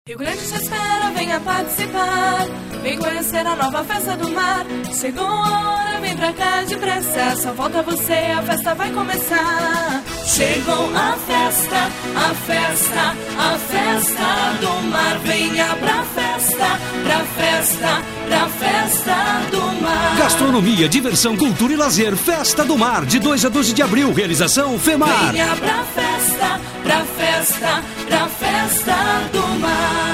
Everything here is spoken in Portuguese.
Rio Grande te espera, venha participar. Vem conhecer a nova festa do mar. Chegou a hora, vem pra cá depressa. Só falta você, a festa vai começar. Chegou a festa, a festa, a festa do mar. Venha pra festa, pra festa, pra festa do mar. Gastronomia, diversão, cultura e lazer. Festa do Mar, de 2 a 12 de abril. Realização FEMAR. Venha pra festa, pra festa, pra festa do mar.